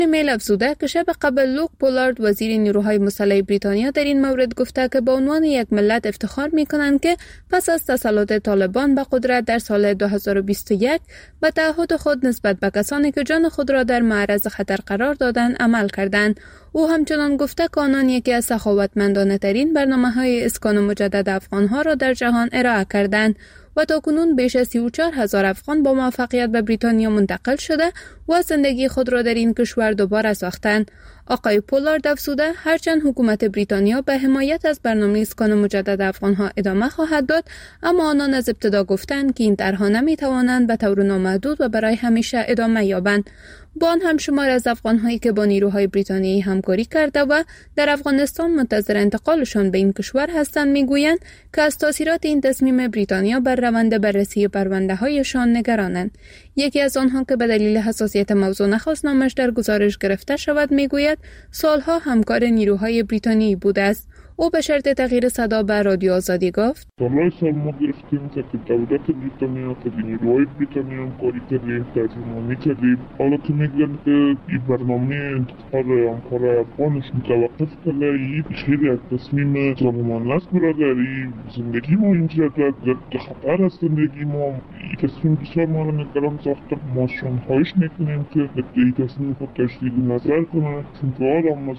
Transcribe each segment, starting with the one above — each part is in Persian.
ایمیل افزوده که شب قبل لوک پولارد وزیر نیروهای مسلح بریتانیا در این مورد گفته که به عنوان یک ملت افتخار می‌کنند که پس از تسلط طالبان به قدرت در سال 2021 به تعهد خود نسبت به کسانی که جان خود را در معرض خطر قرار دادند عمل کردند. او همچنان گفته که آنان یکی از سخاوتمندانه ترین برنامه‌های اسکان مجدد افغان‌ها را در جهان ارائه کردند و تاکنون بیش از 34,000 افغان با موفقیت به بریتانیا منتقل شده و زندگی خود را در این کشور دوباره ساختند. آقای پولارد افزوده هرچند حکومت بریتانیا به حمایت از برنامه اسکان مجدد افغان‌ها ادامه خواهد داد، اما آنان از ابتدا گفتند که این طرح‌ها نمی‌توانند به طور نامحدود و برای همیشه ادامه یابند. با آن هم شمار از افغان‌هایی که با نیروهای بریتانیایی همکاری کرده و در افغانستان منتظر انتقالشان به این کشور هستند میگویند که از تاثیرات این تصمیم بریتانیا بر روند بررسی پرونده‌هایشان نگرانند. یکی از آنها که به دلیل حساسیت موضوع نخواست نامش در گزارش گرفته شود میگوید سالها همکار نیروهای بریتانیایی بوده است. او به شرط تغییر صدا به رادیو آزادی گفت: سالهای سال ما گرفتیم که دولت بریتانیا که نیروهای بریتانیا همکاری کردیم، ترجمانی کردیم. حالا که میگن که این برنامه انتقال همکار افغانش متوقف کرده، این خیلی یک تصمیم ظالمانه است برادر. زندگی ما اینجا در خطر است. زندگی ما این تصمیم بسیار ما را نگران ساخته. ما خواهش میکنیم که این تصمیم خود تجدید نظر کنند، چون که آدم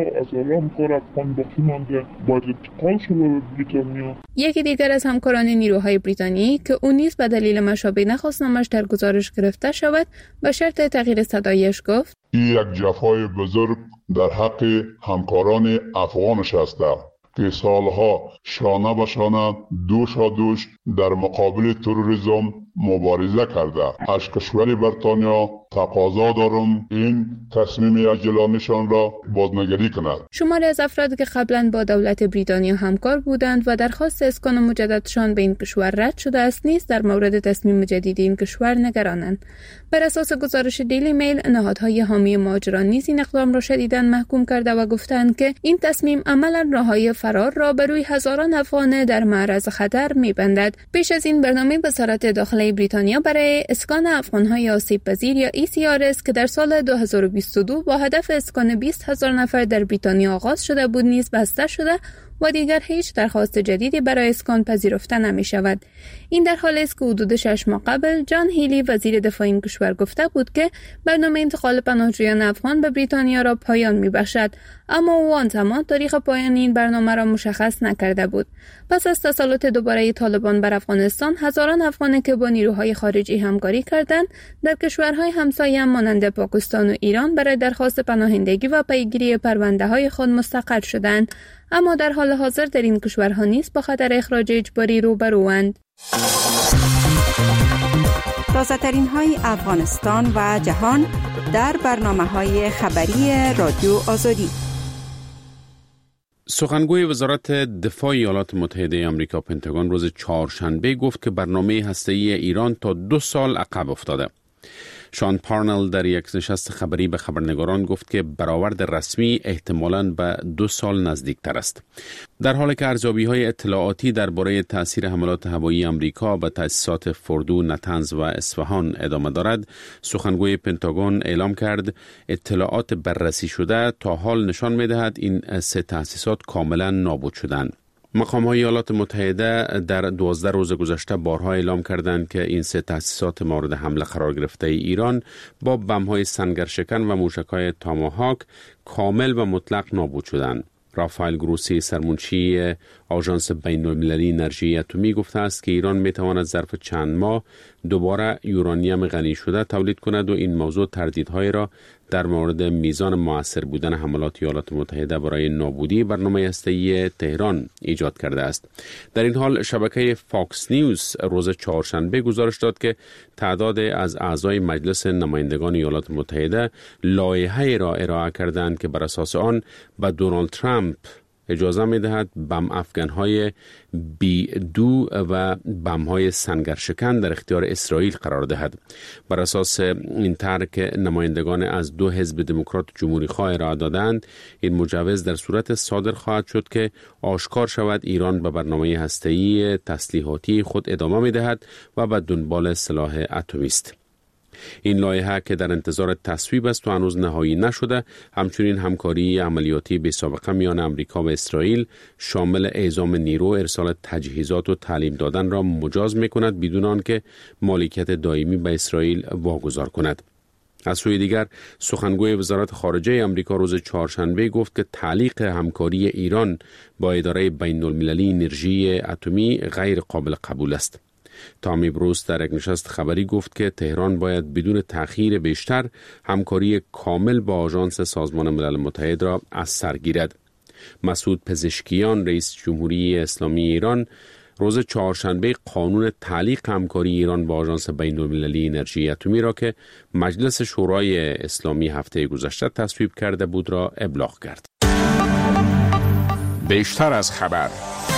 از همکار افغان باقی مانده باید انتقال شده به بریتانیا. یکی دیگر از همکاران نیروهای بریتانیایی که او نیز به دلیل مشابه نخواست نامش در گزارش گرفته شود به شرط تغییر صدایش گفت: این یک جفای بزرگ در حق همکاران افغانش است که سالها شانه به شانه دوش در مقابل تروریسم مبارزه کرده. از کشور بریتانیا تقاضا دارم این تصمیم عاجلانه‌شان را بازنگری کند. شماری از افرادی که قبلا با دولت بریتانیا همکار بودند و درخواست اسکان مجددشان به این کشور رد شده است نیز در مورد تصمیم جدید این کشور نگرانند. بر اساس گزارش دیلی میل، نهادهای حامی مهاجران نیز این اقدام را شدیداً محکوم کرده و گفتند که این تصمیم عملاً راههای فرار را بر روی هزاران افغان در معرض خطر می‌بندد. پیش از این برنامه وزارت داخله بریتانیا برای اسکان افغان‌های آسیب‌پذیر یا ECRS که در سال 2022 با هدف اسکان 20,000 نفر در بریتانیا آغاز شده بود نیز بسته شده و دیگر هیچ درخواست جدیدی برای اسکان پذیرفته نمی شود. این در حالی است که حدود 6 ماه قبل جان هیلی وزیر دفاع این کشور گفته بود که برنامه انتقال پناهجویان افغان به بریتانیا را پایان می بخشد، اما او آن زمان تاریخ پایان این برنامه را مشخص نکرده بود. پس از تسلط دوباره طالبان بر افغانستان، هزاران افغانی که با نیروهای خارجی همکاری کردند در کشورهای همسایه مانند پاکستان و ایران برای درخواست پناهندگی و پیگیری پرونده‌های خود مستقر شدند، اما در حال حاضر در این کشورها نیز با خطر اخراج اجباری روبروند. تازه‌ترین های افغانستان و جهان در برنامه‌های خبری رادیو آزادی. سخنگوی وزارت دفاع ایالات متحده آمریکا پنتاگون روز چهارشنبه گفت که برنامه هسته‌ای ایران تا 2 سال عقب افتاده. شان پارنل در یک نشست خبری به خبرنگاران گفت که برآورد رسمی احتمالاً به 2 سال نزدیکتر است. در حالی که ارزیابی‌های اطلاعاتی درباره تأثیر حملات هوایی آمریکا به تأسیسات فوردو، نتنز و اصفهان ادامه دارد، سخنگوی پنتاگون اعلام کرد اطلاعات بررسی شده تا حال نشان می‌دهد این 3 تأسیسات کاملاً نابود شدند. مقام‌های ایالات متحده در 12 روز گذشته بارها اعلام کردند که این 3 تأسیسات مورد حمله قرار گرفته ایران با بمب‌های سنگرشکن و موشک‌های تاماهاک کامل و مطلق نابود شدند. رافائل گروسی سرمنشی آژانس بین‌المللی انرژی اتمی گفته است که ایران می‌تواند ظرف چند ماه دوباره یورانیم غنی شده تولید کند و این موضوع تردیدهای را در مورد میزان مؤثر بودن حملات ایالات متحده برای نابودی برنامه هسته‌ای تهران ایجاد کرده است. در این حال شبکه فاکس نیوز روز چهارشنبه گزارش داد که تعداد از اعضای مجلس نمایندگان ایالات متحده لایحه‌ای را ارائه کردند که بر اساس آن به دونالد ترامپ اجازه می‌دهد بم افغان‌های B2 و بم‌های سنگرشکن در اختیار اسرائیل قرار دهد. بر اساس این طرح که نمایندگان از 2 حزب دموکرات و جمهوری خواه ارائه دادند، این مجوز در صورت صادر خواهد شد که آشکار شود ایران به برنامه هسته‌ای تسلیحاتی خود ادامه می‌دهد و به دنبال سلاح اتمی است. این لایحه که در انتظار تصویب است و هنوز نهایی نشده، همچنین همکاری عملیاتی بی‌سابقه میان امریکا و اسرائیل شامل اعزام نیرو، ارسال تجهیزات و تعلیم دادن را مجاز می‌کند بدون آنکه مالکیت دائمی به اسرائیل واگذار کند. از سوی دیگر سخنگوی وزارت خارجه امریکا روز چهارشنبه گفت که تعلیق همکاری ایران با اداره بین‌المللی انرژی اتمی غیر قابل قبول است. تامی بروس در یک نشست خبری گفت که تهران باید بدون تأخیر بیشتر همکاری کامل با آژانس سازمان ملل متحد را از سر گیرد. مسعود پزشکیان رئیس جمهوری اسلامی ایران روز چهارشنبه قانون تعلیق همکاری ایران با آژانس بین‌المللی انرژی اتمی را که مجلس شورای اسلامی هفته گذشته تصویب کرده بود را ابلاغ کرد. بیشتر از خبر.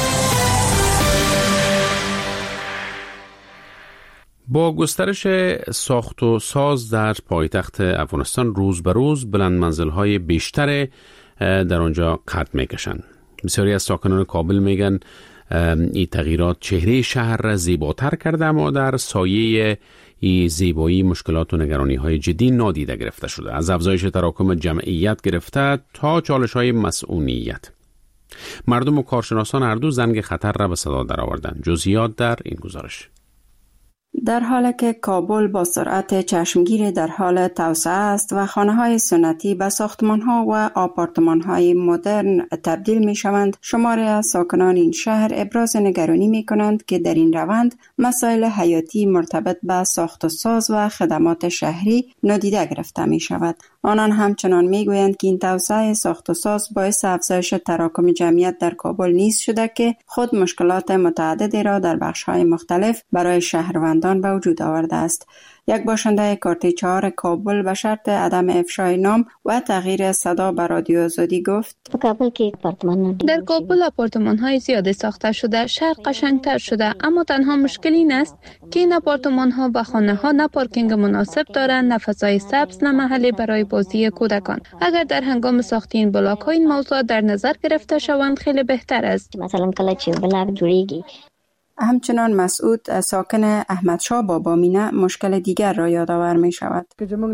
با گسترش ساخت و ساز در پایتخت افغانستان روز به روز بلند منزل‌های بیشتر در آنجا قد می‌کشند. بسیاری از ساکنان کابل میگن این تغییرات چهره شهر را زیباتر کرده، اما در سایه این زیبایی مشکلات و نگرانی‌های جدی نادیده گرفته شده، از افزایش تراکم جمعیت گرفته تا چالش‌های مسئولیت. مردم و کارشناسان هر دو زنگ خطر را به صدا درآوردند. جزئیات در این گزارش. در حالی که کابل با سرعت چشمگیر در حال توسعه است و خانه‌های سنتی به ساختمان‌ها و آپارتمان‌های مدرن تبدیل می‌شوند، شماری از ساکنان این شهر ابراز نگرانی می‌کنند که در این روند مسائل حیاتی مرتبط به ساخت و ساز و خدمات شهری نادیده گرفته می‌شود. آنان همچنان می‌گویند که این توسعه ساخت و ساز باعث افزایش تراکم جمعیت در کابل نیز شده که خود مشکلات متعددی را در بخش‌های مختلف برای شهروندان به وجود آورده است. یک باشنده کارت 4 کابل به شرط عدم افشای نام و تغییر صدا به رادیو آزادی گفت: در کابل آپارتمان‌های زیادی ساخته شده، شهر قشنگتر شده، اما تنها مشکل این است که این آپارتمان‌ها و خانه‌ها نه پارکینگ مناسب دارند، نه فضای سبز، نه محلی برای بازی کودکان. اگر در هنگام ساخت این بلاک‌ها این موضوع در نظر گرفته شوند خیلی بهتر است. مثلا کله چې بلاک جوړیږي. همچنان مسعود ساکن احمدشاه بابامینه مشکل دیگر را یادآور می شود.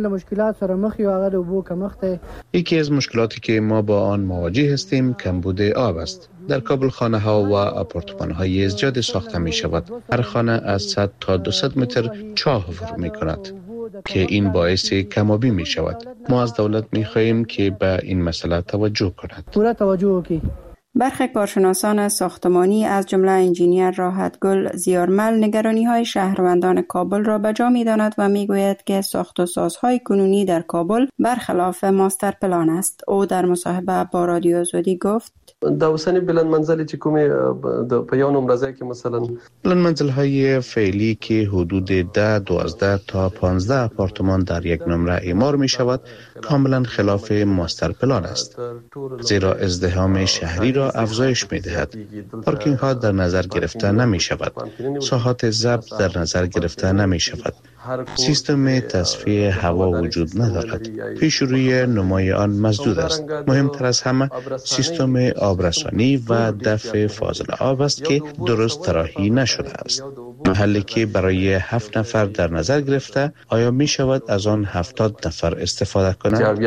یکی از مشکلاتی که ما با آن مواجه هستیم کمبود آب است. در کابل خانه ها و آپارتمان های زیاد ساخته می شود. هر خانه از 100 تا 200 متر چاه فرو می کند که این باعث کم‌آبی می شود. ما از دولت می خواهیم که به این مسئله توجه کند. پورا توجه کی. برخی کارشناسان ساختمانی از جمله انجینیر راحتگل زیارمل نگرانی‌های شهروندان کابل را به جا می‌داند و می‌گوید که ساخت و سازهای کنونی در کابل برخلاف ماستر پلان است. او در مصاحبه با رادیو آزادی گفت: داوسنی بلند منزلی چې کومه په یو نمرزه کې مثلا بلند منزل‌های فعلی که حدود 10 12 تا 15 آپارتمان در یک نمره اعمار می‌شود کاملا خلاف ماستر پلان است، زیرا ازدحام شهری را افزایش می‌دهد. پارکینگ ها در نظر گرفته نمی‌شود، ساحات ضبط در نظر گرفته نمی‌شود، سیستم تصفیه هوا وجود ندارد، پیش روی نمای آن مسدود است. مهمتر از همه سیستم آبرسانی و دفع فاضل آب است که درست طراحی نشده است. محلی که برای 7 نفر در نظر گرفته، آیا می شود از آن 70 نفر استفاده کنند؟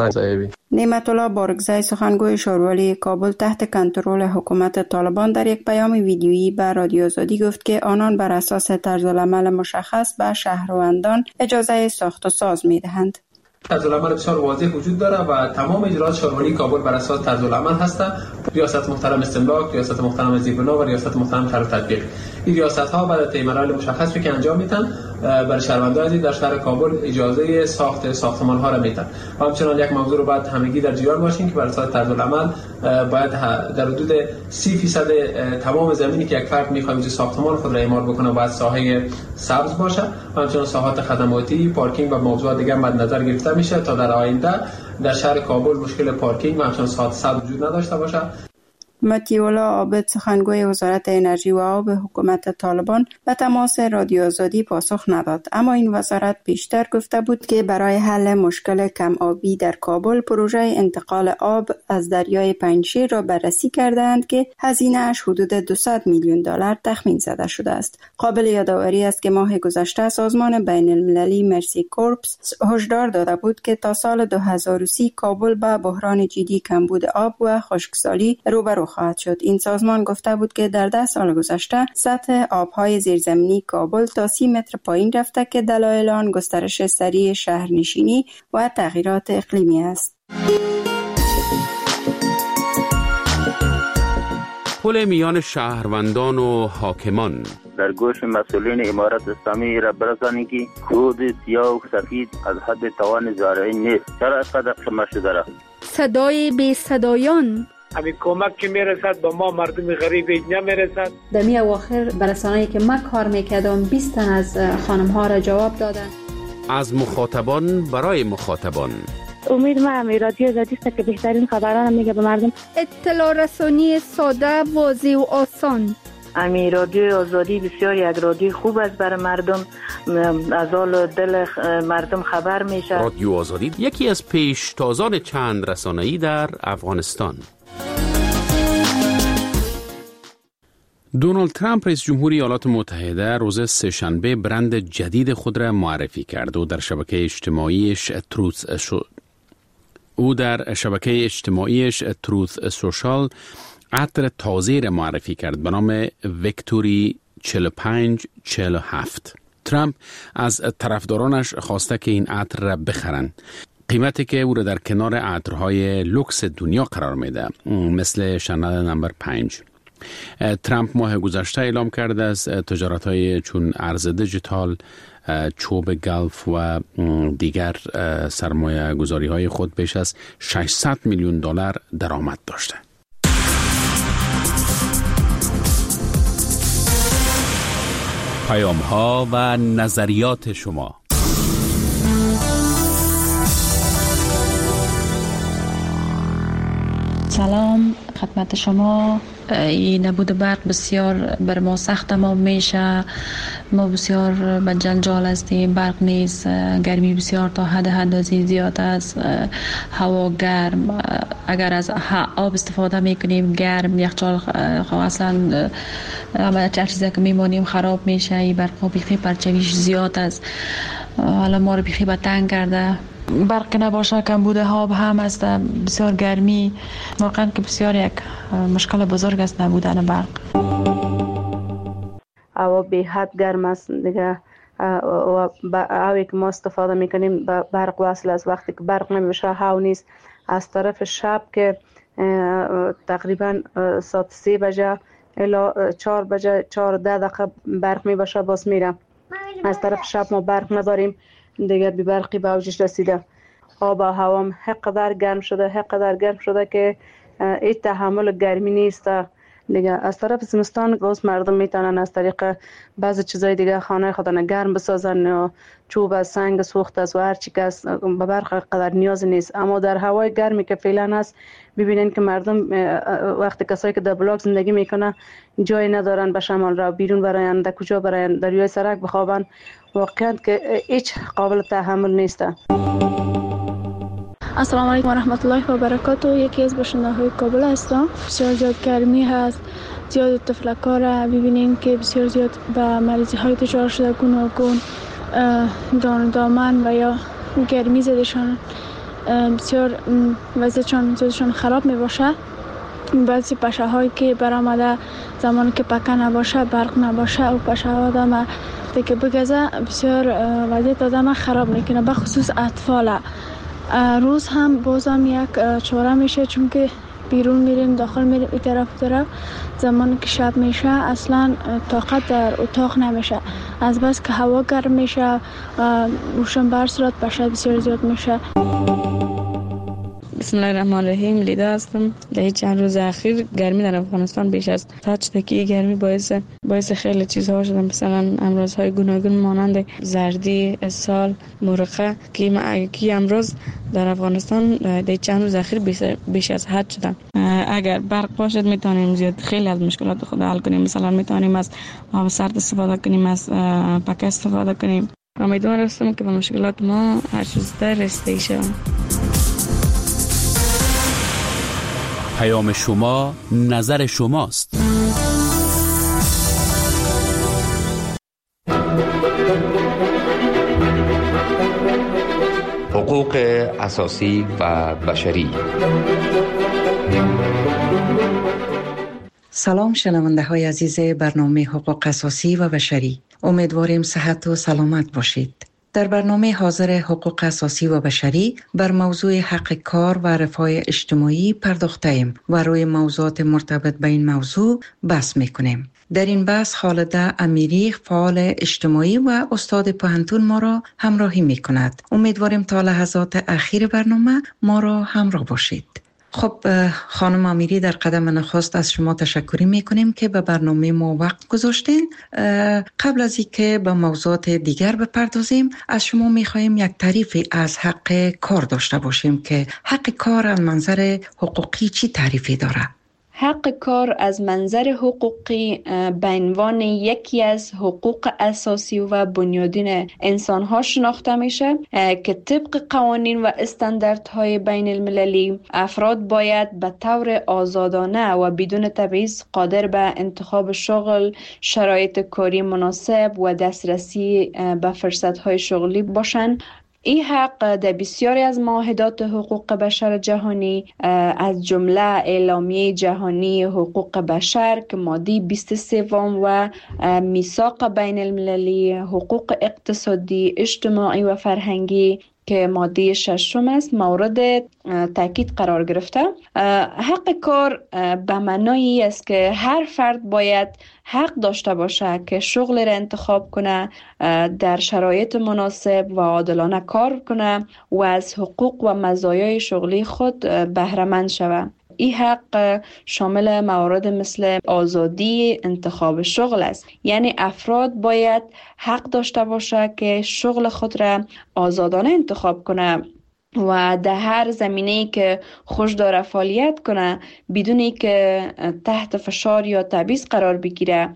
نعمت الله بارگزای سخنگوی شورای کابل تحت کنترل حکومت طالبان در یک پیام ویدیویی به رادیو آزادی گفت که آنان بر اساس طرزالعمل مشخص به شهروندان اجازه ساخت و ساز می دهند. طرزالعمل بسیار واضح وجود داره و تمام اجرات شهروانی کابل بر اساس طرزالعمل هست. ریاست محترم استملاک، ریاست محترم زیربنا و ریاست محترم طرح تطبیق. این ریاست ها بعد از مراحل مشخصی که انجام میدن برای شهروندان در شهر کابل اجازه ساخت ساختمان ها را میدن. و همچنان یک موضوع رو باید همگی در جریان باشین که بر اساس طرزالعمل باید در حدود 30% تمام زمینی که یک فرد میخواد ساختمان خود را اعمار بکنه باید ساحه سبز باشه. و همچنان ساحات خدماتی، پارکینگ و موضوعات دیگه مد نظر گرفته میشه تا در آینده در شهر کابل مشکل پارکینگ و همچنان ساحات سبز وجود نداشته باشه. متیولا عابد سخنگوی وزارت انرژی و آب حکومت طالبان به تماس رادیو آزادی پاسخ نداد، اما این وزارت پیشتر گفته بود که برای حل مشکل کم آبی در کابل پروژه انتقال آب از دریای پنجشیر را بررسی کردند که هزینه‌اش حدود 200 میلیون دلار تخمین زده شده است. قابل یادآوری است که ماه گذشته سازمان بین المللی مرسی کورپس هشدار داده بود که تا سال 2030 کابل به بحران جدی کمبود آب و خشکسالی روبرو خواهد شد. این سازمان گفته بود که در 10 سال گذشته سطح آبهای زیرزمینی کابل تا 30 متر پایین رفته که دلایل آن گسترش سریع شهرنشینی و تغییرات اقلیمی است. پل میان شهروندان و حاکمان در گوش مسئولین امارت اسلامی را برسانید که خود سیاه و سفید از حد توان زارعی نیست. چرا اینقدر قمه شده را؟ صدای بی صدایان همین کمک که میرسد به ما مردم غریب نمیرسد. در می اواخر برسانه‌ای که من کار میکردم 20 تن از خانم ها را جواب دادن. از مخاطبان برای مخاطبان. امید من رادیو آزادی است که بهترین خبران میگه به مردم. اطلاع رسانی ساده، واضح و آسان. امی رادیو آزادی بسیار یک رادیو خوب است برای مردم، از حال دل مردم خبر میشه. رادیو آزادی یکی از پیشتازان چند رسانه‌ای در افغانستان. دونالد ترامپ رئیس جمهوری ایالات متحده روز سه‌شنبه برند جدید خود را معرفی کرد و در شبکه اجتماعیش تروث سوشال عطر تازه را معرفی کرد به نام ویکتوری 4547. ترامپ از طرفدارانش خواسته که این عطر را بخرند. قیمتی که او را در کنار عطرهای لوکس دنیا قرار میده، مثل شانل نمبر 5. ترامپ ماه گذشته اعلام کرده از تجارت‌های چون ارز دیجیتال، چوب گلف و دیگر سرمایه گذاری‌های خود بیش از 600 میلیون دلار درآمد داشته. پیام‌ها و نظریات شما. سلام خدمت شما. این نبود برق بسیار بر ما سخت تمام میشه. ما بسیار به جنجال هستیم. برق نیست، گرمی بسیار تا حد اندازه زیاد است، هوا گرم. اگر از آب استفاده میکنیم گرم، یخچال اصلا همه چیزی که میمونیم خراب میشه. این برق بیخی پرچویش زیاد است، حالا ما رو بیخی به تنگ کرده. برق نباشه کمبود آب هم است، بسیار گرمی. واقعا که بسیار یک مشکل بزرگ است نبودن برق. هوا به حد گرم است دیگه. هوایی که ما استفاده میکنیم برق وصل است. وقتی که برق نمیشه هوا نیست. از طرف شب که تقریبا ساعت 3 بجه الی 4 بجه 4 دقیقه برق میباشه باز میره. از طرف شب ما برق نداریم دیگه، بی برقی به اوجش رسیده. آب و هوام حقدر گرم شده که این تحمل گرمی نیست دیگه. از طرف زمستان باز مردم میتونن از طریق بعضی چیزای دیگه خانه خودن گرم بسازن، و چوب، سنگ سوخت است و هر چی که است، به برق قدر نیاز نیست. اما در هوای گرمی که فعلا هست ببینین که مردم وقتی کسایی که در بلاک زندگی میکنه جای ندارن به شمال را بیرون براین، در کجا براین؟ در روی سرک بخوابن. واقعا که هیچ قابل تحمل نیست. السلام علیکم و رحمت الله و برکاته. یکی از باشنده‌های کابل هستم. بسیار زیاد گرمی هست، زیاد تفلک‌ها را ببینین که بسیار زیاد به مریضی های دچار شده، گوناگون دان دامن و یا گرمی زدشان بسیار وضعشان خراب می باشه. بعضی پشه هایی که برآمده زمانی که پکه نباشه، برق نباشه و پشه ها آدم که بگذه بسیار وضعیت آدم خراب میکنه، به خصوص اطفال. روز هم بازم یک چاره میشه، چون که بیرون میریم داخل میریم این طرف زمانی که شب میشه اصلا طاقت در اتاق نمیشه، از بس که هوا گرم میشه و روشن بر صورت پشه بسیار زیاد میشه. بسم الله الرحمن الرحیم. لیدا هستم. در چند روز اخیر گرمی در افغانستان بیش از حد شده که گرمی باعث خیلی چیزها شده، مثلا امراض‌های گوناگون مانند زردی، اسهال، مرقه که امراض در افغانستان در چند روز اخیر بیش از حد شده. اگر برق باشد میتونیم زیاد خیلی از مشکلات خود حل کنیم. مثلا میتونیم از آب سرد استفاده کنیم، از پکه استفاده کنیم. امیدوار هستم که به مشکلات ما هر چه زودتر رسیدگی شویم. پیام شما نظر شماست. حقوق اساسی و بشری. سلام شنونده های عزیز برنامه حقوق اساسی و بشری. امیدواریم صحت و سلامت باشید. در برنامه حاضر حقوق اساسی و بشری بر موضوع حق کار و رفاه اجتماعی پرداخته‌ایم و روی موضوعات مرتبط به این موضوع بحث می‌کنیم. در این بحث خالده امیری، فعال اجتماعی و استاد پوهنتون ما را همراهی می‌کند. امیدواریم تا لحظات اخیر برنامه ما را همراه باشید. خب خانم امیری، در قدم نخست از شما تشکر میکنیم که به برنامه ما وقت گذاشتین. قبل از اینکه به موضوعات دیگر بپردازیم، از شما میخواهیم یک تعریفی از حق کار داشته باشیم که حق کار از منظر حقوقی چی تعریفی داره؟ حق کار از منظر حقوقی به عنوان یکی از حقوق اساسی و بنیادین انسان‌ها شناخته میشه که طبق قوانین و استانداردهای بین المللی افراد باید به طور آزادانه و بدون تبعیض قادر به انتخاب شغل، شرایط کاری مناسب و دسترسی به فرصت‌های شغلی باشند. این حق در بسیاری از معاهدات حقوق بشر جهانی از جمله اعلامیه جهانی حقوق بشر که ماده 23 و میثاق بین المللی حقوق اقتصادی، اجتماعی و فرهنگی که ماده 6 است مورد تاکید قرار گرفته. حق کار به معنای است که هر فرد باید حق داشته باشه که شغل را انتخاب کنه، در شرایط مناسب و عادلانه کار کنه و از حقوق و مزایای شغلی خود بهره مند شود. این حق شامل موارد مثل آزادی انتخاب شغل است، یعنی افراد باید حق داشته باشه که شغل خود را آزادانه انتخاب کنه و در هر زمینه‌ای که خوش داره فعالیت کنه بدون که تحت فشار یا تبعیض قرار بگیره.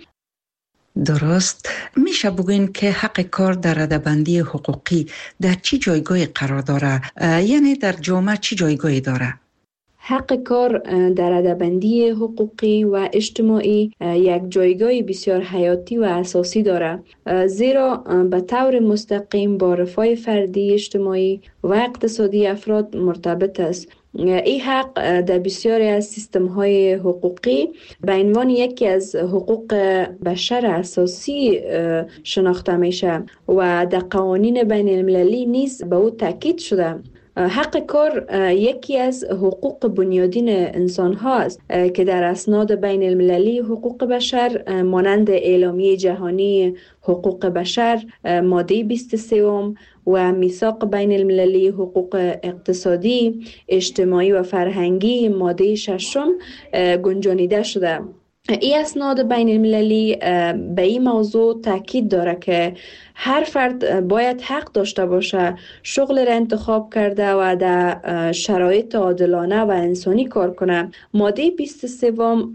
درست. میشه بگوین که حق کار در رده‌بندی حقوقی در چی جایگاهی قرار داره؟ یعنی در جامعه چی جایگاهی داره؟ حق کار در رده‌بندی حقوقی و اجتماعی یک جایگاه بسیار حیاتی و اساسی دارد، زیرا به طور مستقیم با رفاه فردی، اجتماعی و اقتصادی افراد مرتبط است. این حق در بسیاری از سیستم‌های حقوقی به عنوان یکی از حقوق بشر اساسی شناخته میشه و در قوانین بین المللی نیز به او تاکید شده. حق کار یکی از حقوق بنیادین انسان هاست که در اسناد بین المللی حقوق بشر مانند اعلامیه جهانی حقوق بشر ماده 23 و میثاق بین المللی حقوق اقتصادی، اجتماعی و فرهنگی ماده 6 گنجانیده شده. این اسناد بین المللی به این موضوع تاکید داره که هر فرد باید حق داشته باشه شغل را انتخاب کرده و در شرایط عادلانه و انسانی کار کنه. ماده 23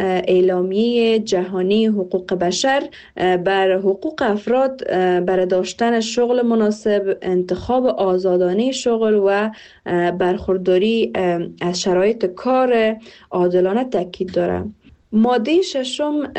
اعلامیه جهانی حقوق بشر بر حقوق افراد برای داشتن شغل مناسب، انتخاب آزادانه شغل و برخورداری از شرایط کار عادلانه تاکید داره. ماده 6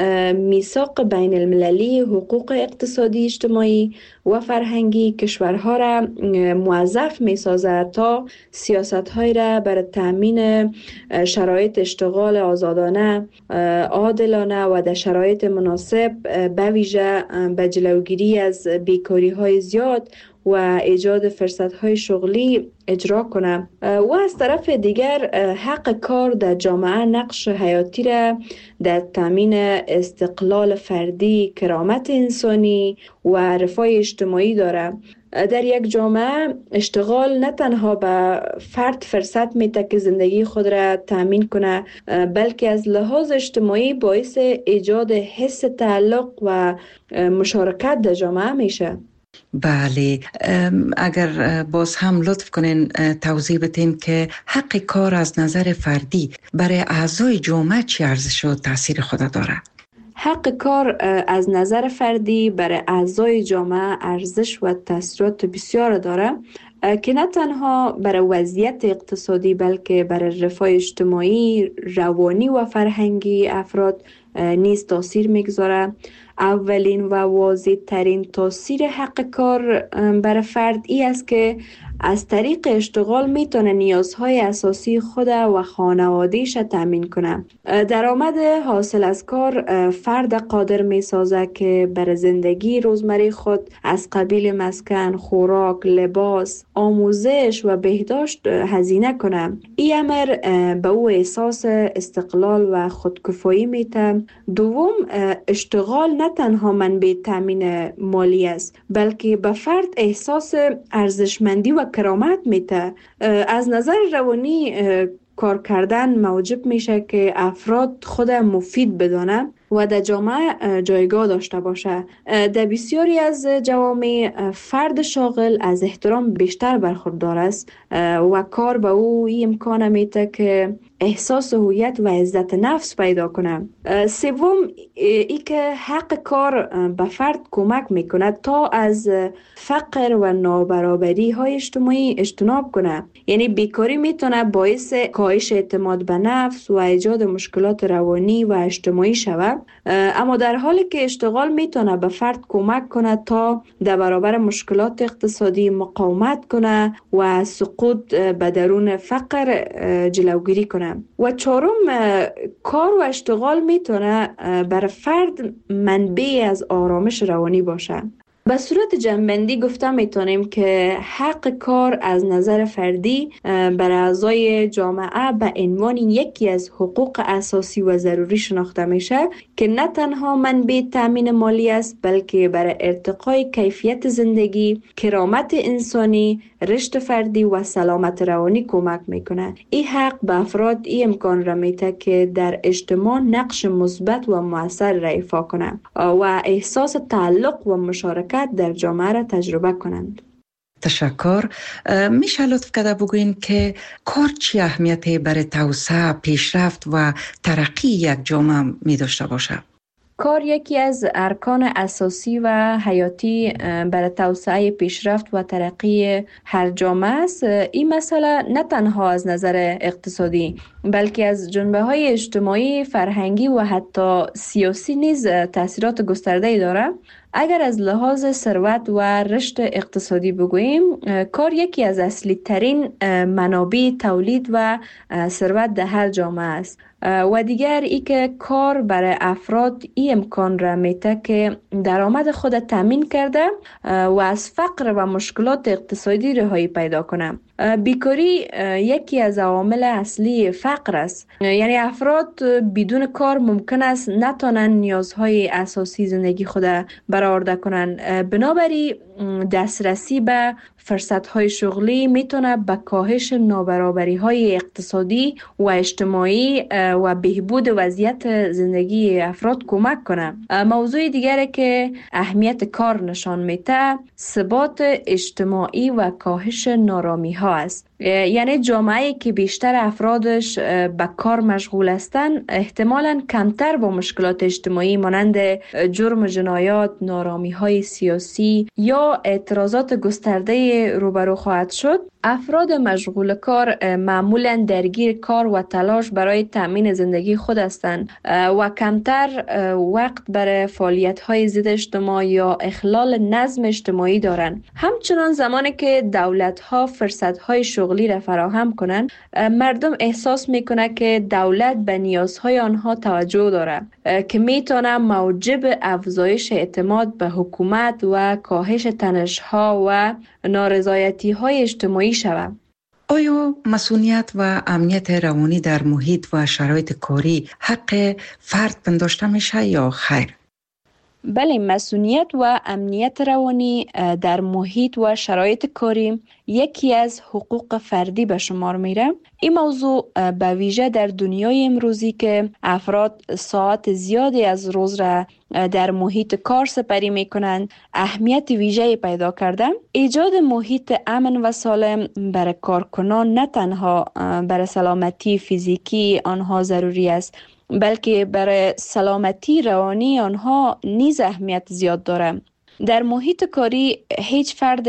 میثاق بین المللی حقوق اقتصادی، اجتماعی و فرهنگی کشورها را موظف می سازد تا سیاست‌های را برای تأمین شرایط اشتغال آزادانه، عادلانه و در شرایط مناسب به ویژه به جلوگیری از بیکاری‌های زیاد و ایجاد فرصت‌های شغلی اجرا کنه. و از طرف دیگر حق کار در جامعه نقش حیاتی را در تامین استقلال فردی، کرامت انسانی و رفاه اجتماعی داره. در یک جامعه اشتغال نه تنها به فرد فرصت میده که زندگی خود را تأمین کنه، بلکه از لحاظ اجتماعی باعث ایجاد حس تعلق و مشارکت در جامعه میشه. بله، اگر باز هم لطف کنین توضیح بدین که حق کار از نظر فردی برای اعضای جامعه چی ارزش و تاثیر خود داره؟ حق کار از نظر فردی برای اعضای جامعه ارزش و تاثیرات بسیار داره که نه تنها برای وضعیت اقتصادی بلکه برای رفاه اجتماعی، روانی و فرهنگی افراد نیز تاثیر میگذاره. اولین و واضح ترین تاثیر حق کار برای فرد ای است که از طریق اشتغال میتونه نیازهای اساسی خود و خانوادهش تامین کنه. درآمد حاصل از کار فرد قادر میسازه که برای زندگی روزمره خود از قبیل مسکن، خوراک، لباس، آموزش و بهداشت هزینه کنه. این امر به او احساس استقلال و خودکفایی میده. دوم، اشتغال نه تنها منبع تامین مالی است بلکه به فرد احساس ارزشمندی و کرامت میده. از نظر روانی کار کردن موجب میشه که افراد خود مفید بدانه و در جامعه جایگاه داشته باشه. در بسیاری از جوامع فرد شاغل از احترام بیشتر برخوردار است و کار به او این امکان میده که احساس هویت و عزت نفس پیدا کنه. سوم، ای که حق کار به فرد کمک میکنه تا از فقر و نابرابری های اجتماعی اجتناب کنه. یعنی بیکاری میتونه باعث کاهش اعتماد به نفس و ایجاد مشکلات روانی و اجتماعی شود، اما در حالی که اشتغال میتونه به فرد کمک کنه تا در برابر مشکلات اقتصادی مقاومت کنه و سقوط به درون فقر جلوگیری کنه. و چهارم، کار و اشتغال میتونه بر فرد منبع از آرامش روانی باشه. به صورت جمع‌بندی گفته میتونیم که حق کار از نظر فردی بر اعضای جامعه به عنوان یکی از حقوق اساسی و ضروری شناخته میشه که نه تنها منبع تامین مالی است بلکه برای ارتقای کیفیت زندگی، کرامت انسانی، رشد فردی و سلامت روانی کمک میکنه. این حق به افراد این امکان را میده که در اجتماع نقش مثبت و مؤثر را ایفا کنند و احساس تعلق و مشارکت در جامعه را تجربه کنند. تشکر. میشه لطف کرده بگوین که کار چی اهمیتی برای توسعه، پیشرفت و ترقی یک جامعه می داشته باشه؟ کار یکی از ارکان اساسی و حیاتی برای توسعه، پیشرفت و ترقی هر جامعه است. این مسئله نه تنها از نظر اقتصادی بلکه از جنبه‌های اجتماعی، فرهنگی و حتی سیاسی نیز تأثیرات گسترده‌ای دارد. اگر از لحاظ ثروت و رشد اقتصادی بگوییم، کار یکی از اصلی ترین منابع تولید و ثروت در هر جامعه است. و دیگر ای که کار برای افراد این امکان را میده که درآمد خود تامین کرده و از فقر و مشکلات اقتصادی رهایی پیدا کنه. بیکاری یکی از عوامل اصلی فقر است. یعنی افراد بدون کار ممکن است نتوانند نیازهای اساسی زندگی خود برآورده کنند. بنابراین دسترسی به فرصت‌های شغلی میتونه به کاهش نابرابری‌های اقتصادی و اجتماعی و بهبود وضعیت زندگی افراد کمک کنه. موضوع دیگری که اهمیت کار نشان میده، ثبات اجتماعی و کاهش نارامی‌ها است. یعنی جامعه‌ای که بیشتر افرادش به کار مشغول هستند احتمالاً کمتر با مشکلات اجتماعی مانند جرم و جنایات، نارامی‌های سیاسی یا اعتراضات گسترده روبرو خواهد شد. افراد مشغول کار معمولاً درگیر کار و تلاش برای تأمین زندگی خود هستند و کمتر وقت برای فعالیت‌های ضد اجتماع یا اخلال نظم اجتماعی دارند. همچنان زمانی که دولت‌ها فرصت‌های شغلی را فراهم کنند، مردم احساس می‌کنند که دولت به نیازهای آنها توجه دارد که می‌تواند موجب افزایش اعتماد به حکومت و کاهش تنش‌ها و نارضایتی‌های اجتماعی شود. آیا مسئولیت و امنیت روانی در محیط و شرایط کاری حق فرد پنداشته میشه یا خیر؟ بله، مسئولیت و امنیت روانی در محیط و شرایط کاری یکی از حقوق فردی به شمار میره. این موضوع به ویژه در دنیای امروزی که افراد ساعت زیادی از روز را در محیط کار سپری میکنند اهمیت ویژه‌ای پیدا کرده. ایجاد محیط امن و سالم برای کارکنان نه تنها برای سلامتی فیزیکی آنها ضروری است، بلکه برای سلامتی روانی آنها نیز اهمیت زیاد دارد. در محیط کاری هیچ فرد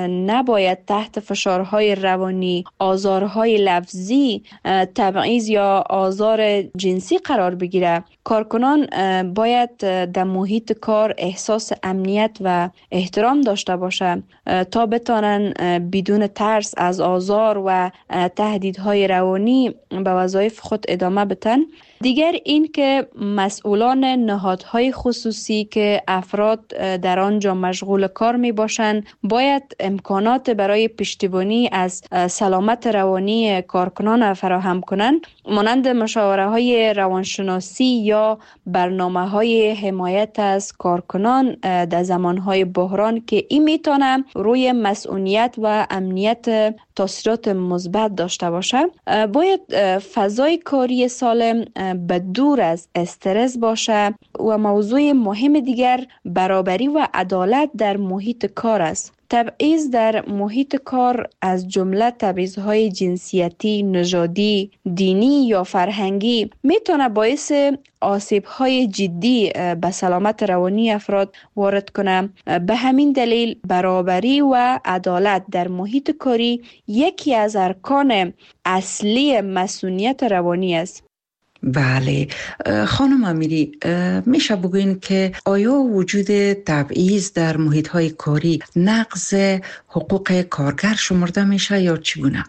نباید تحت فشارهای روانی، آزارهای لفظی، تبعیض یا آزار جنسی قرار بگیرد. کارکنان باید در محیط کار احساس امنیت و احترام داشته باشند تا بتوانند بدون ترس از آزار و تهدیدهای روانی به وظایف خود ادامه بدن. دیگر این که مسئولان نهادهای خصوصی که افراد در آنجا مشغول کار می باشند باید امکانات برای پشتیبانی از سلامت روانی کارکنان فراهم کنند، مانند مشاوره های روانشناسی یا برنامه های حمایت از کارکنان در زمانهای بحران که این میتونه روی مسئولیت و امنیت تاثیرات مثبت داشته باشه. باید فضای کاری سالم به دور از استرس باشه و موضوع مهم دیگر برابری و عدالت در محیط کار است. تبعیض در محیط کار از جمله تبعیض‌های جنسیتی، نژادی، دینی یا فرهنگی میتونه باعث آسیب‌های جدی به سلامت روانی افراد وارد کنه. به همین دلیل برابری و عدالت در محیط کاری یکی از ارکان اصلی مسئولیت روانی است. بله خانم امیری، میشه بگوین که آیا وجود تبعیض در محیط‌های کاری نقض حقوق کارگر شمرده میشه یا چگونه؟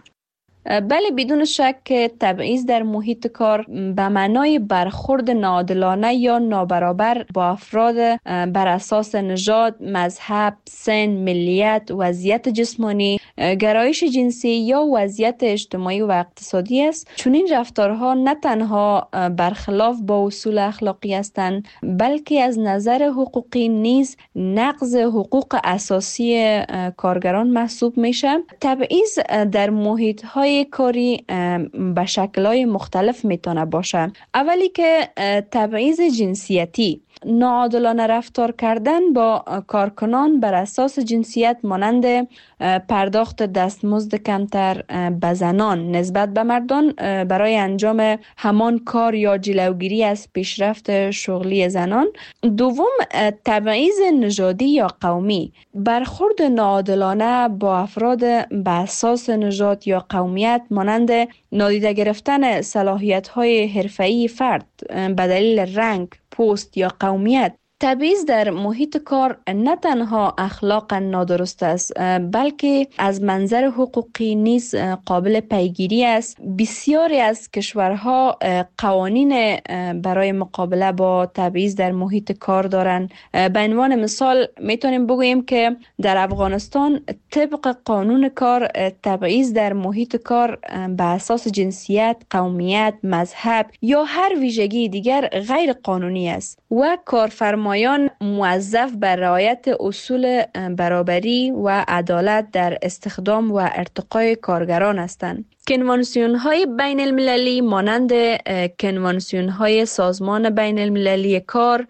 بله، بدون شک تبعیض در محیط کار به معنای برخورد ناعادلانه یا نابرابر با افراد بر اساس نژاد، مذهب، سن، ملیت، وضعیت جسمانی، گرایش جنسی یا وضعیت اجتماعی و اقتصادی است. چون این رفتارها نه تنها برخلاف با اصول اخلاقی هستند، بلکه از نظر حقوقی نیز نقض حقوق اساسی کارگران محسوب میشه. تبعیض در محیط‌های کاری به شکل‌های مختلف میتونه باشه. اولی که تبعیض جنسیتی، ناعادلانه رفتار کردن با کارکنان بر اساس جنسیت مانند پرداخت دستمزد کمتر به زنان نسبت به مردان برای انجام همان کار یا جلوگیری از پیشرفت شغلی زنان. دوم، تبعیض نژادی یا قومی، برخورد ناعادلانه با افراد به اساس نژاد یا قومیت مانند نادیده گرفتن صلاحیت‌های حرفه‌ای فرد به دلیل رنگ، پوست یا قومیت. تبعیض در محیط کار نه تنها اخلاقا نادرست است، بلکه از منظر حقوقی نیز قابل پیگیری است. بسیاری از کشورها قوانین برای مقابله با تبعیض در محیط کار دارند. به عنوان مثال میتونیم بگوییم که در افغانستان طبق قانون کار تبعیض در محیط کار به اساس جنسیت، قومیت، مذهب یا هر ویژگی دیگر غیر قانونی است و کارفرمایان موظف بر رعایت اصول برابری و عدالت در استخدام و ارتقای کارگران هستند. کنوانسیون های بین المللی مانند کنوانسیون های سازمان بین المللی کار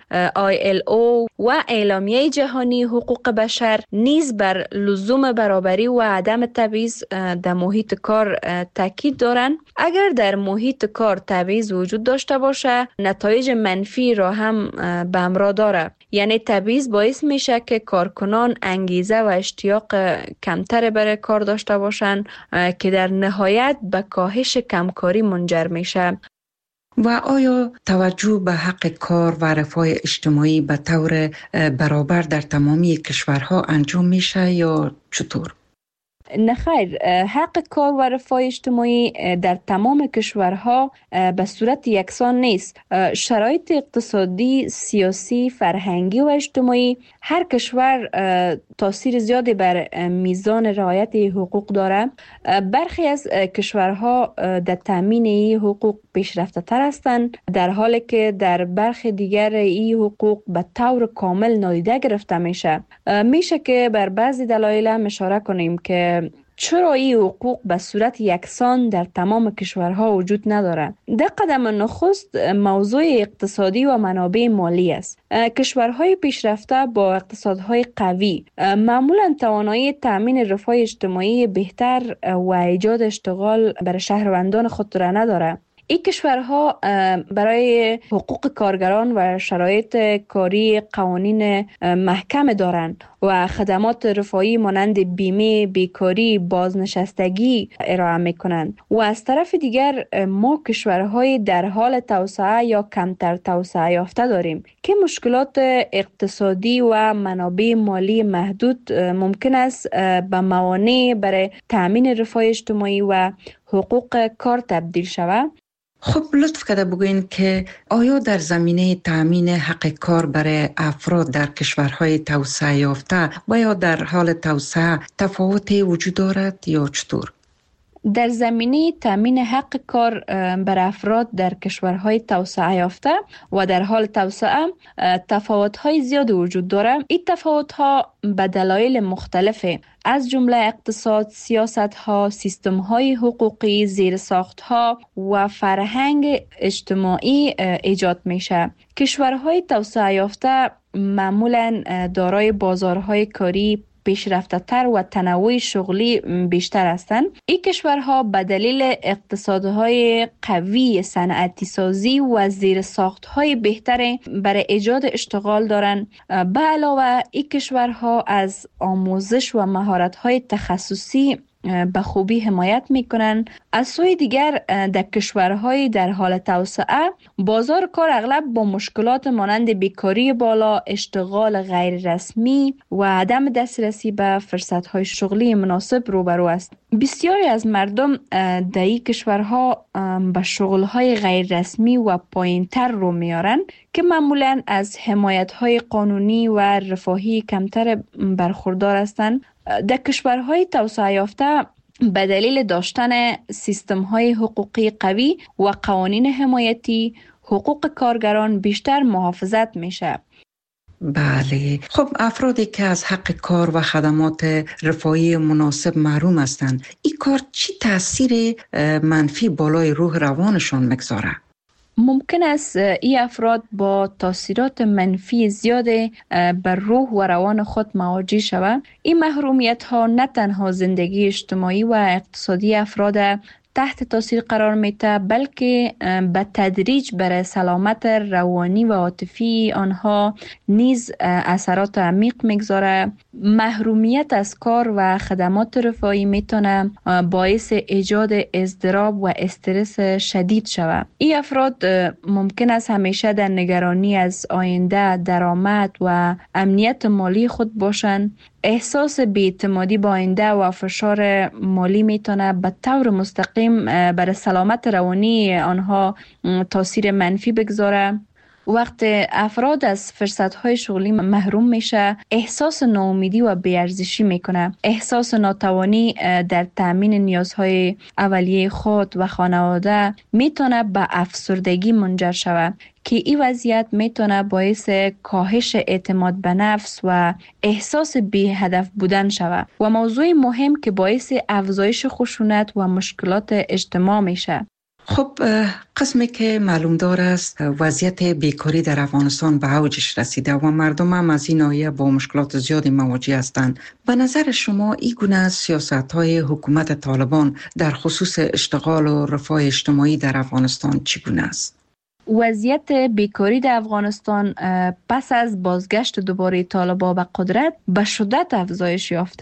ILO و اعلامیه جهانی حقوق بشر نیز بر لزوم برابری و عدم تبعیض در محیط کار تاکید دارند. اگر در محیط کار تبعیض وجود داشته باشه، نتایج منفی را هم به همراه داره. یعنی تبعیض باعث میشه که کارکنان انگیزه و اشتیاق کمتر برای کار داشته باشند که در نهایت به کاهش کمکاری منجر میشه. و آیا توجه به حق کار و رفاه اجتماعی به طور برابر در تمامی کشورها انجام میشه یا چطور؟ نخیر، حق کار و رفاه اجتماعی در تمام کشورها به صورت یکسان نیست. شرایط اقتصادی، سیاسی، فرهنگی و اجتماعی هر کشور تاثیر زیادی بر میزان رعایت حقوق داره. برخی از کشورها در تامین این حقوق پیشرفته تر هستند، در حالی که در برخی دیگر این حقوق به طور کامل نادیده گرفته میشه که بر بعضی دلایل هم اشاره کنیم که چرا این حقوق به صورت یکسان در تمام کشورها وجود نداره. در قدم نخست موضوع اقتصادی و منابع مالی است. کشورهای پیشرفته با اقتصادهای قوی معمولا توانایی تامین رفاه اجتماعی بهتر و ایجاد اشتغال برای شهروندان خود را نداره. این کشورها برای حقوق کارگران و شرایط کاری قوانین محکم دارند و خدمات رفاهی مانند بیمه، بیکاری، بازنشستگی ارائه میکنند. و از طرف دیگر ما کشورهای در حال توسعه یا کمتر توسعه یافته داریم که مشکلات اقتصادی و منابع مالی محدود ممکن است به موانع برای تامین رفاه اجتماعی و حقوق کار تبدیل شود. خب لطف کرده بگوین که آیا در زمینه تامین حق کار برای افراد در کشورهای توسعه یافته و یا در حال توسعه تفاوتی وجود دارد یا چطور؟ در زمینه تامین حق کار برای افراد در کشورهای توسعه یافته و در حال توسعه تفاوت‌های زیاد وجود دارد. این تفاوت‌ها به دلایل مختلفه، از جمله اقتصاد، سیاست‌ها، سیستم‌های حقوقی، زیرساخت‌ها و فرهنگ اجتماعی ایجاد میشه. کشورهای توسعه یافته معمولاً دارای بازارهای کاری پیشرفته تر و تنوع شغلی بیشتر هستند. این کشورها به دلیل اقتصادهای قوی، صنعتی سازی و زیرساختهای بهتر برای ایجاد اشتغال دارند. به علاوه این کشورها از آموزش و مهارت‌های تخصصی به خوبی حمایت میکنن. از سوی دیگر در کشورهای در حال توسعه بازار کار اغلب با مشکلات مانند بیکاری بالا، اشتغال غیر رسمی و عدم دسترسی به فرصتهای شغلی مناسب روبرو است. بسیاری از مردم در این کشورها به شغلهای غیر رسمی و پایینتر رو میارن که معمولاً از حمایتهای قانونی و رفاهی کمتر برخوردار هستند. در کشورهای توسعه یافته به دلیل داشتن سیستم‌های حقوقی قوی و قوانین حمایتی، حقوق کارگران بیشتر محافظت میشه. بله، خب افرادی که از حق کار و خدمات رفاهی مناسب محروم هستند، این کار چی تاثیر منفی بالای روح روانشان میگذاره؟ ممکن است این افراد با تاثیرات منفی زیاد بر روح و روان خود مواجه شوند. این محرومیت ها نه تنها زندگی اجتماعی و اقتصادی افراد تحت تاثیر قرار میده، بلکه به تدریج بر سلامت روانی و عاطفی آنها نیز اثرات عمیق میگذاره. محرومیت از کار و خدمات رفاهی میتونه باعث ایجاد اضطراب و استرس شدید شود. این افراد ممکن است همیشه در نگرانی از آینده، درآمد و امنیت مالی خود باشند. احساس بی‌اعتمادی با آینده و فشار مالی میتونه به طور مستقیم بر سلامت روانی آنها تاثیر منفی بگذاره. وقت افراد از فرصت‌های شغلی محروم میشه، احساس ناامیدی و بی‌ارزشی میکنه. احساس ناتوانی در تامین نیازهای اولیه خود و خانواده میتونه به افسردگی منجر شود که این وضعیت میتونه باعث کاهش اعتماد به نفس و احساس بی هدف بودن شود و موضوع مهم که باعث افزایش خشونت و مشکلات اجتماع میشه. خب قسمی که معلوم دار است وضعیت بیکاری در افغانستان به اوجش رسیده و مردم هم از این ناحیه با مشکلات زیادی مواجه هستند. به نظر شما این گونه سیاست‌های حکومت طالبان در خصوص اشتغال و رفاه اجتماعی در افغانستان چگونه است؟ وضعیت بیکاری در افغانستان پس از بازگشت دوباره طالبان به قدرت به شدت افزایش یافته.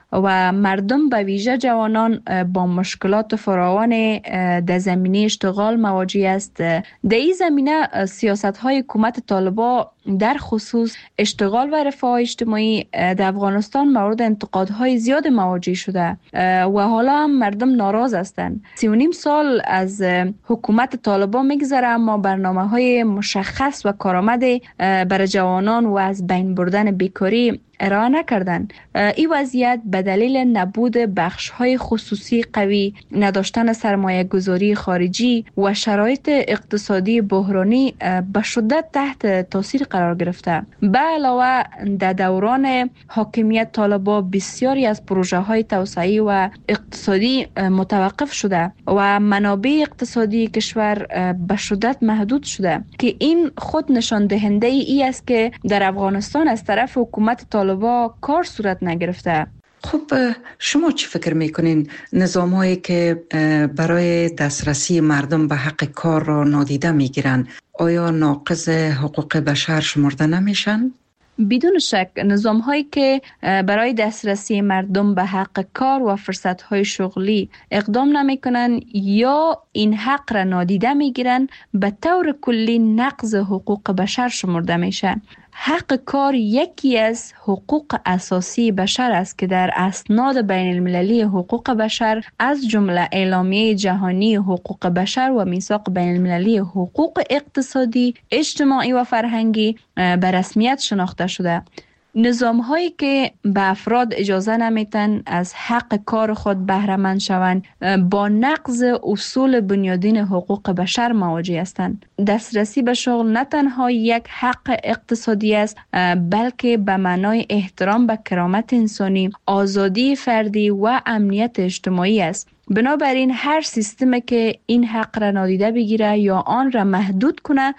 و مردم به ویژه جوانان با مشکلات فراوان در زمینه اشتغال مواجه است. در این زمینه سیاست‌های حکومت طالبان در خصوص اشتغال و رفاه اجتماعی در افغانستان مورد انتقادهای زیاد مواجه شده و حالا هم مردم ناراض هستند. 3.5 سال از حکومت طالبان میگذره اما برنامه‌های مشخص و کارآمد برای جوانان و از بین بردن بیکاری ارائه نکردن. این وضعیت به دلیل نبود بخش‌های خصوصی قوی، نداشتن سرمایه گذاری خارجی و شرایط اقتصادی بحرانی به شدت تحت تاثیر قرار گرفته. به علاوه در دوران حاکمیت طالبان بسیاری از پروژه‌های توسعه‌ای و اقتصادی متوقف شده و منابع اقتصادی کشور به شدت محدود شده که این خود نشان دهنده ای است که در افغانستان از طرف حکومت طالبان کار صورت نگرفته. خب شما چی فکر میکنین نظام‌هایی که برای دسترسی مردم به حق کار را نادیده میگیرن آیا ناقض حقوق بشر شمرده نمیشن؟ بدون شک نظام‌هایی که برای دسترسی مردم به حق کار و فرصت‌های شغلی اقدام نمی‌کنند یا این حق را نادیده می‌گیرند به طور کلی نقض حقوق بشر شمرده میشن. حق کار یکی از حقوق اساسی بشر است که در اسناد بین المللی حقوق بشر از جمله اعلامیه جهانی حقوق بشر و میثاق بین المللی حقوق اقتصادی، اجتماعی و فرهنگی به رسمیت شناخته شده. نظام هایی که به افراد اجازه نمیتن از حق کار خود بهره مند شوند با نقض اصول بنیادین حقوق بشر مواجه هستند. دسترسی به شغل نه تنها یک حق اقتصادی است بلکه به معنای احترام به کرامت انسانی، آزادی فردی و امنیت اجتماعی است. بنابراین هر سیستمی که این حق را نادیده بگیره یا آن را محدود کنه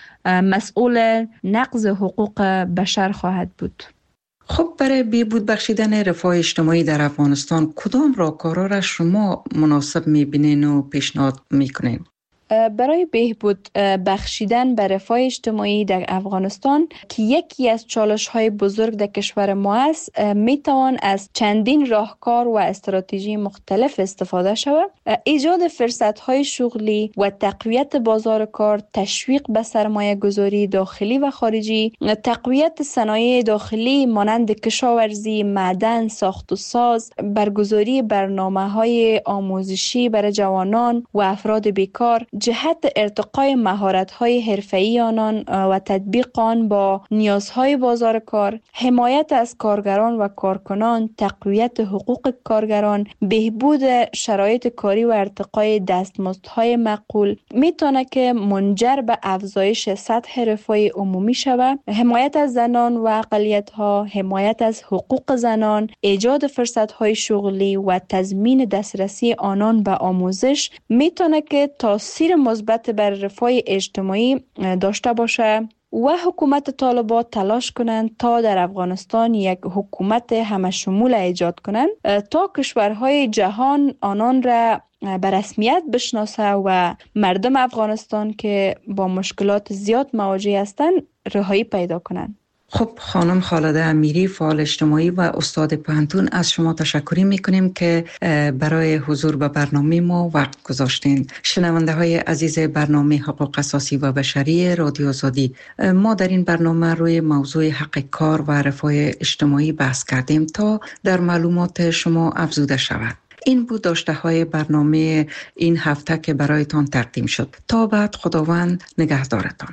مسئول نقض حقوق بشر خواهد بود. خب برای بهبود بخشیدن رفاه اجتماعی در افغانستان کدام راهکارها را شما مناسب می‌بینین و پیشنهاد می‌کنین؟ برای بهبود بخشیدن به رفاه اجتماعی در افغانستان که یکی از چالش‌های بزرگ در کشور ما است، میتوان از چندین راهکار و استراتژی مختلف استفاده شود. ایجاد فرصت‌های شغلی و تقویت بازار کار، تشویق به سرمایه گذاری داخلی و خارجی، تقویت صنایع داخلی مانند کشاورزی، معدن، ساخت و ساز، برگزاری برنامه‌های آموزشی برای جوانان و افراد بیکار، جهت ارتقای مهارت‌های حرفه‌ای آنان و تطبیق آن با نیازهای بازار کار، حمایت از کارگران و کارکنان، تقویت حقوق کارگران، بهبود شرایط کاری و ارتقای دستمزدهای معقول میتونه که منجر به افزایش سطح رفاه عمومی شود. حمایت از زنان و اقلیت‌ها، حمایت از حقوق زنان، ایجاد فرصت‌های شغلی و تضمین دسترسی آنان به آموزش میتونه که تاثیر مثبت بر رفاه اجتماعی داشته باشه و حکومت طالبان تلاش کنند تا در افغانستان یک حکومت همشمول ایجاد کنند تا کشورهای جهان آنان را به رسمیت بشناسه و مردم افغانستان که با مشکلات زیاد مواجه هستند رهایی پیدا کنند. خب خانم خالده امیری، فعال اجتماعی و استاد پوهنتون، از شما تشکر میکنیم که برای حضور به برنامه ما وقت گذاشتین. شنونده های عزیز برنامه حقوق اساسی و بشری رادیو آزادی، ما در این برنامه روی موضوع حق کار و رفاه اجتماعی بحث کردیم تا در معلومات شما افزوده شود. این بود داشته های برنامه این هفته که برایتان تقدیم شد. تا بعد، خداوند نگهدارتان.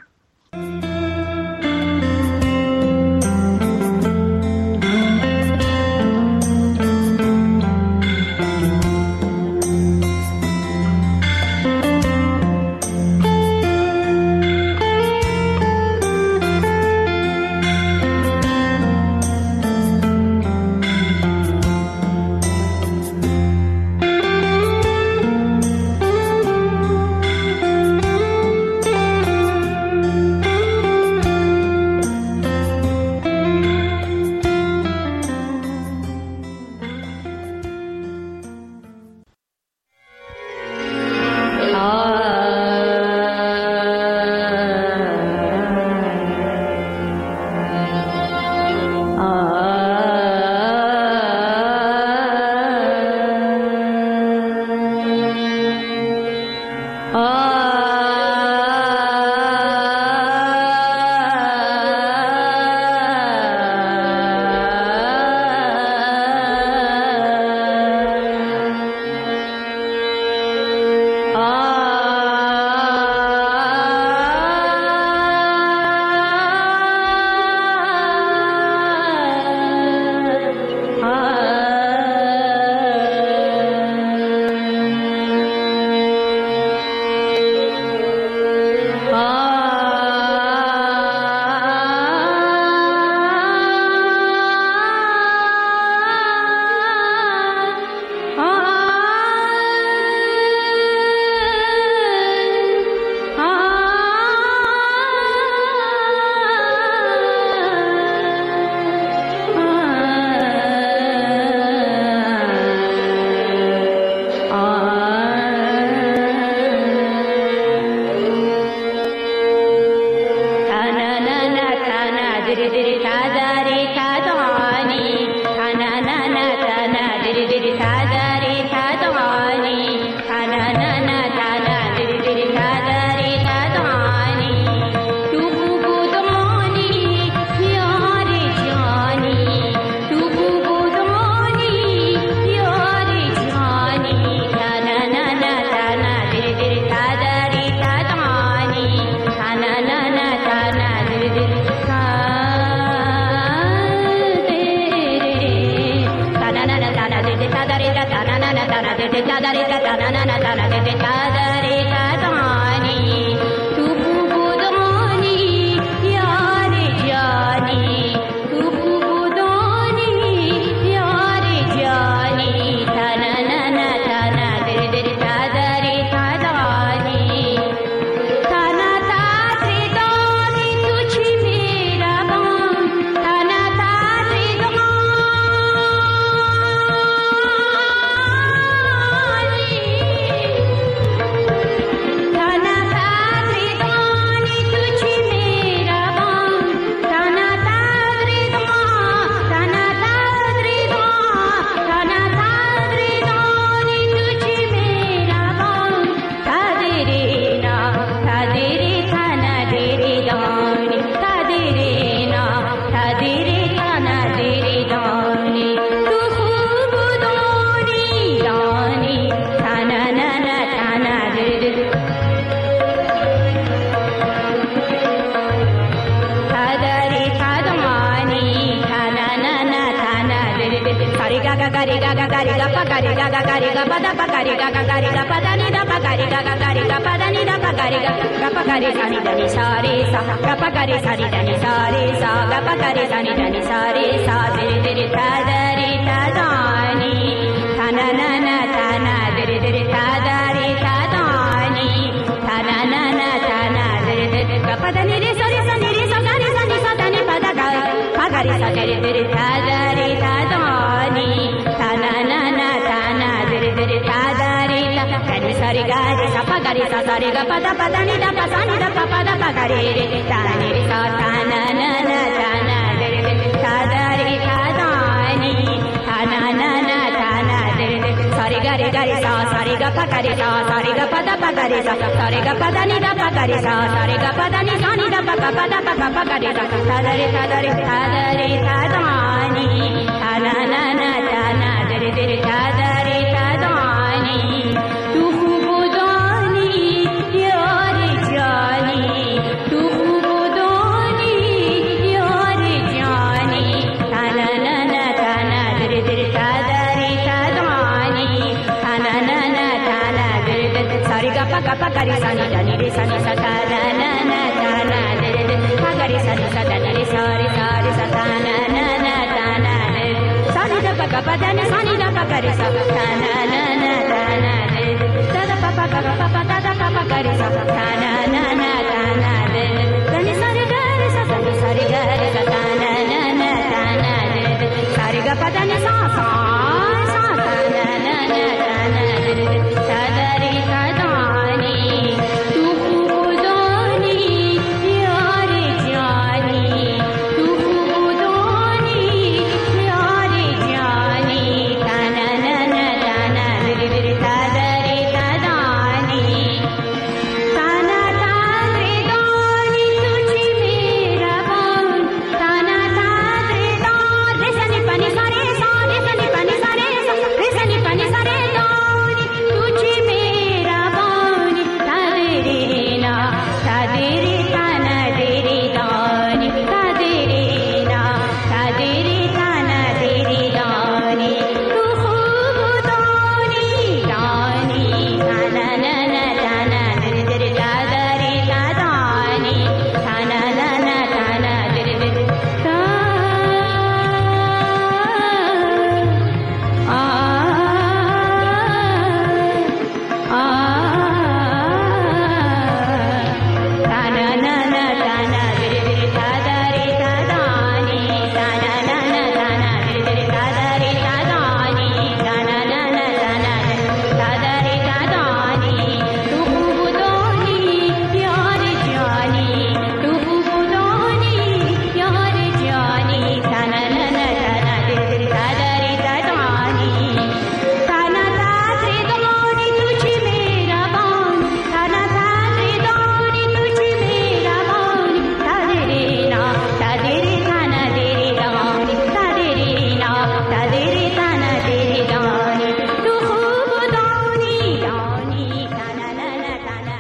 pagari ga ga gari ga pada pagari ga ga gari ga pada ni da pagari ga ga gari ga pada ni da pagari ga ga pagari sa ni da ni sa re sa ga pagari sa ni da ni sa re sa ga pagari sa ni da ni sa re sa dire dire ta da re ta da ni ta na na na ta na dire dire ta da re ta da ni ta na na na ta na dire dire ga pada ni re sa ni sa ni sa ni sa da ni pada ga pagari sa dire dire ta da re ta da ni ta na na na ta na dire dire ta da re ta ni sa re ga re sa pagari sa re ga pada pada ni da pa sa ni da pa pada pagari re ta ni re sa ta na na na ta na dire dire ta da re ta da ni ta na na na ta na dire dire sa re ga sa re ga pagari sa re ga pada pagari sa re ga pada ni da pagari sa re ga pada ni sa ni da pa pada pa pagari sa ta da re ta da re ta da re ta da ni ta na na na ta na dire dire ta da re ta da ni tu khubudani yar jani tu khubudani yar jani ta na na na ta na dire dire ta da re ta da ni ta na na na ta na dire dire sa re ga pa gari sa ni da ni re sa ni sa ta na na na ta na dire dire pa gari sa ni sa da ni re sa ta na na na ta na sa ni da pa pada ni sa ni da pa gari sa ta na na na ta na da pa pa gari sa ta na